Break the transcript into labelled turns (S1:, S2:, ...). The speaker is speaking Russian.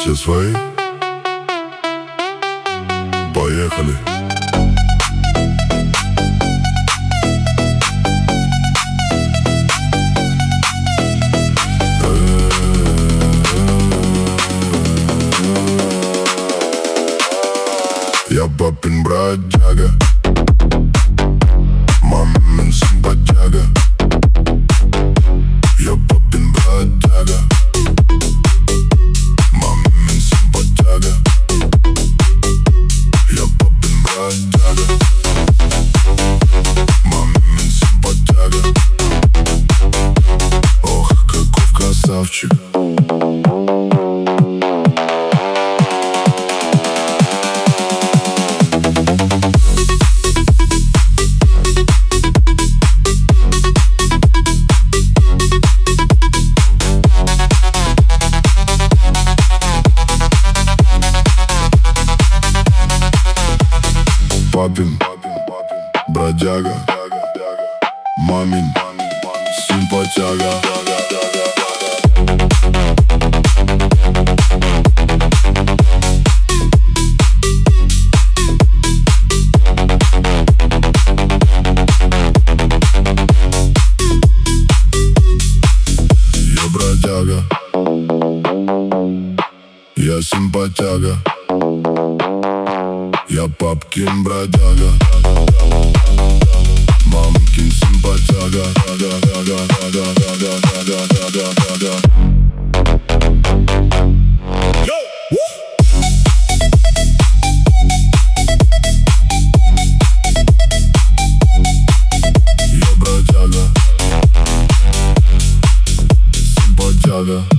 S1: Все свои? Поехали. Я папин бродяга, мамин симпатяга. Я папин бродяга, мамин симпатяга. Я папин бродяга, мамин симпатяга. Ох, каков красавчик. Папин бродяга, мамин симпатяга. Я бродяга, я симпатяга. Я папкин бродяга, мамкин симпатяга. Я бродяга, симпатяга.